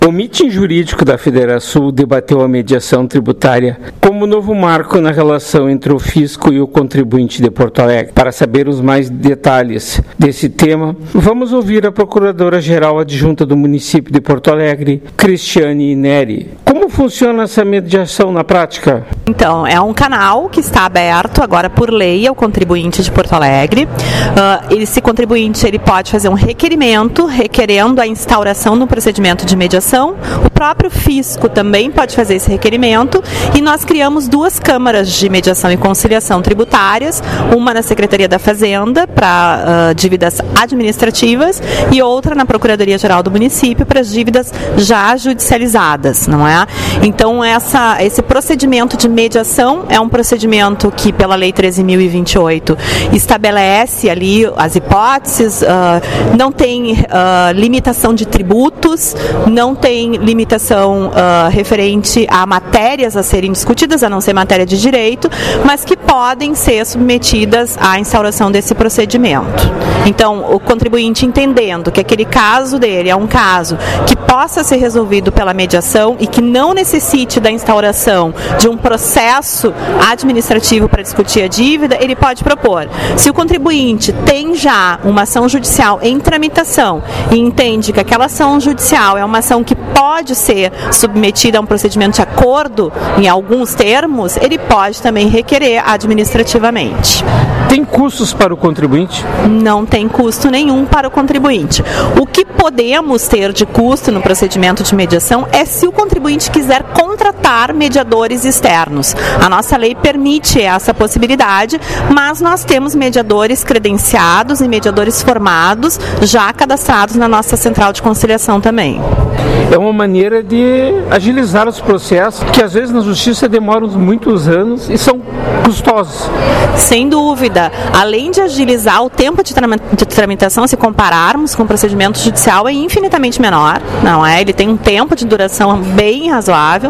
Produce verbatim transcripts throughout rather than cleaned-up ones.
O Meeting Jurídico da Federação debateu a mediação tributária como novo marco na relação entre o fisco e o contribuinte de Porto Alegre. Para saber os mais detalhes desse tema, vamos ouvir a Procuradora-Geral Adjunta do município de Porto Alegre, Cristiane Neri. Como funciona essa mediação na prática? Então, é um canal que está aberto agora por lei ao contribuinte de Porto Alegre. Uh, esse contribuinte ele pode fazer um requerimento requerendo a instauração do procedimento de mediação. O próprio fisco também pode fazer esse requerimento e nós criamos duas câmaras de mediação e conciliação tributárias, uma na Secretaria da Fazenda para uh, dívidas administrativas e outra na Procuradoria-Geral do município para as dívidas já judicializadas, não é? Então, essa, esse procedimento de mediação é um procedimento que, pela Lei treze mil e vinte e oito, estabelece ali as hipóteses, uh, não tem uh, limitação de tributos, não tem limitação uh, referente a matérias a serem discutidas, a não ser matéria de direito, mas que podem ser submetidas à instauração desse procedimento. Então, o contribuinte entendendo que aquele caso dele é um caso que possa ser resolvido pela mediação e que não necessite da instauração de um processo administrativo para discutir a dívida, ele pode propor. Se o contribuinte tem já uma ação judicial em tramitação e entende que aquela ação judicial é uma ação que pode ser submetida a um procedimento de acordo em alguns termos, ele pode também requerer administrativamente. Tem custos para o contribuinte? Não tem custo nenhum para o contribuinte. O que podemos ter de custo no procedimento de mediação é se o contribuinte quiser contratar mediadores externos. A nossa lei permite essa possibilidade, mas nós temos mediadores credenciados e mediadores formados, já cadastrados na nossa central de conciliação também. É uma maneira de agilizar os processos, que às vezes na justiça demoram muitos anos e são custosos. Sem dúvida. Além de agilizar o tempo de tramitação, se compararmos com o procedimento judicial, é infinitamente menor, não é? Ele tem um tempo de duração bem razoável.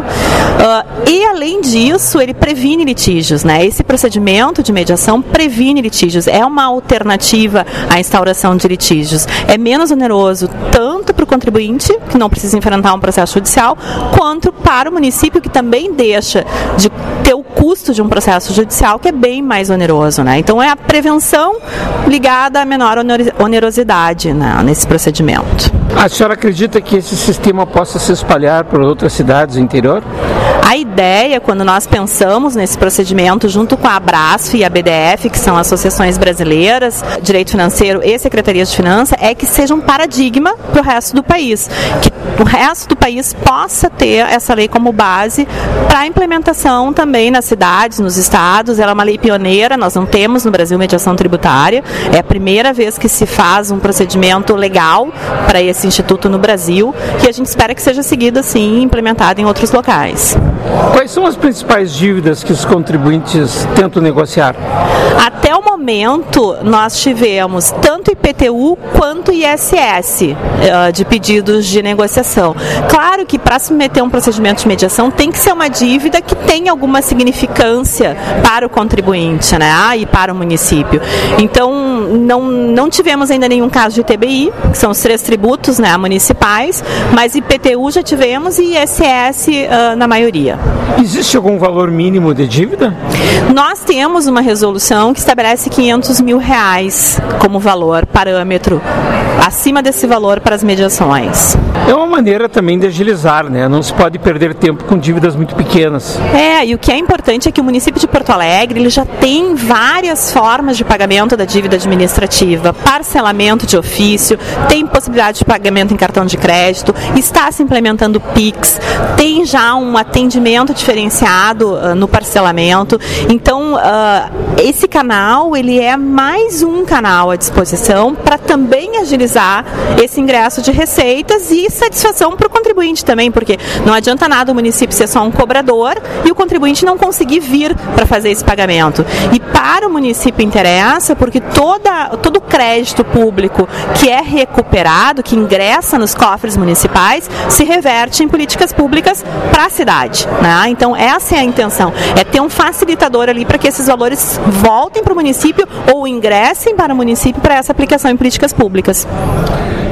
Uh, e, além disso, ele previne litígios, né? Esse procedimento de mediação previne litígios. É uma alternativa à instauração de litígios. É menos oneroso tanto para o contribuinte, que não precisa enfrentar um processo judicial, quanto para o município, que também deixa de ter o custo de um processo judicial, que é bem mais oneroso, né? Então, é a prevenção ligada à menor onerosidade, né, nesse procedimento. A senhora acredita que esse sistema possa se espalhar por outras cidades do interior? A ideia, quando nós pensamos nesse procedimento, junto com a Abrasf e a B D F, que são associações brasileiras, Direito Financeiro e Secretarias de Finanças, é que seja um paradigma para o resto do país, que o resto do país possa ter essa lei como base para a implementação também nas cidades, nos estados. Ela é uma lei pioneira, nós não temos no Brasil mediação tributária, é a primeira vez que se faz um procedimento legal para esse instituto no Brasil, e a gente espera que seja seguido assim e implementado em outros locais. Quais são as principais dívidas que os contribuintes tentam negociar? Até o momento, nós tivemos tanto I P T U quanto I S S uh, de pedidos de negociação. Claro que para submeter um procedimento de mediação tem que ser uma dívida que tenha alguma significância para o contribuinte, né, e para o município. Então, não, não tivemos ainda nenhum caso de T B I, que são os três tributos, né, municipais, mas I P T U já tivemos e I S S uh, na maioria. Existe algum valor mínimo de dívida? Nós temos uma resolução que estabelece quinhentos mil reais como valor, parâmetro, acima desse valor para as mediações. É uma maneira também de agilizar, né? Não se pode perder tempo com dívidas muito pequenas. É, e o que é importante é que o município de Porto Alegre ele já tem várias formas de pagamento da dívida administrativa, parcelamento de ofício, tem possibilidade de pagamento em cartão de crédito, está se implementando o Pix, tem já um atendimento diferenciado uh, no parcelamento. Então, uh, esse canal ele é mais um canal à disposição para também agilizar esse ingresso de receitas e satisfação para o contribuinte também, porque não adianta nada o município ser só um cobrador e o contribuinte não conseguir vir para fazer esse pagamento. E para o município interessa, porque toda, todo o crédito público que é recuperado, que ingressa nos cofres municipais, se reverte em políticas públicas para a cidade, né? Então, essa é a intenção, é ter um facilitador ali para que esses valores voltem para o município ou ingressem para o município para essa aplicação em políticas públicas.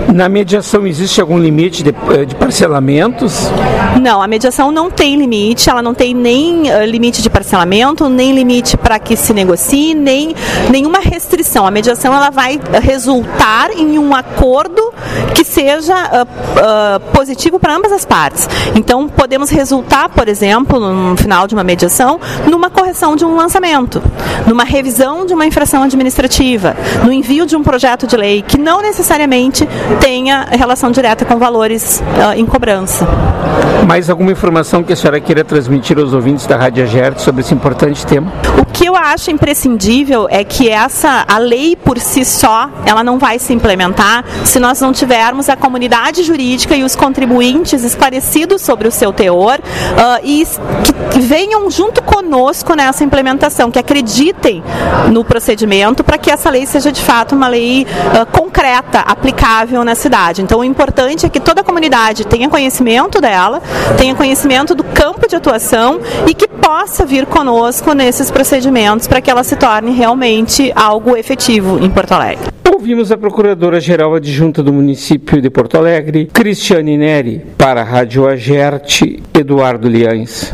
Na mediação existe algum limite de, de parcelamentos? Não, a mediação não tem limite, ela não tem nem uh, limite de parcelamento, nem limite para que se negocie, nem nenhuma restrição. A mediação ela vai resultar em um acordo que seja uh, uh, positivo para ambas as partes. Então, podemos resultar, por exemplo, no final de uma mediação, numa correção de um lançamento, numa revisão de uma infração administrativa, no envio de um projeto de lei que não necessariamente tenha relação direta com valores uh, em cobrança. Mais alguma informação que a senhora queira transmitir aos ouvintes da Rádio Agerte sobre esse importante tema? O que eu acho imprescindível é que essa, a lei por si só, ela não vai se implementar se nós não tivermos a comunidade jurídica e os contribuintes esclarecidos sobre o seu teor uh, e que, que venham junto conosco nessa implementação, que acreditem no procedimento para que essa lei seja de fato uma lei uh, concreta, aplicável na cidade. Então o importante é que toda a comunidade tenha conhecimento dela, tenha conhecimento do campo de atuação e que possa vir conosco nesses procedimentos para que ela se torne realmente algo efetivo em Porto Alegre. Ouvimos a Procuradora-Geral Adjunta do município de Porto Alegre, Cristiane Neri, para a Rádio Agerte, Eduardo Liães.